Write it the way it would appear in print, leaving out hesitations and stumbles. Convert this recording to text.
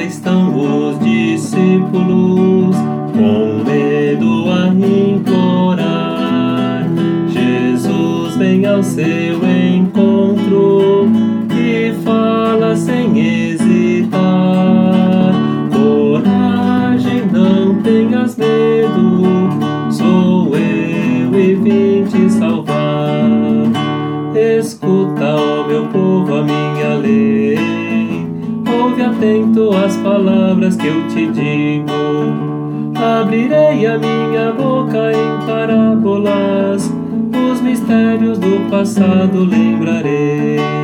estão os discípulos, com medo a implorar. Jesus vem ao seu encontro e fala sem hesitar. Coragem, não tenhas medo, sou eu e vim te salvar. Escuta, ó meu povo, a minha lei, ouve atento as palavras que eu te digo. Abrirei a minha boca em parábolas, os mistérios do passado lembrarei.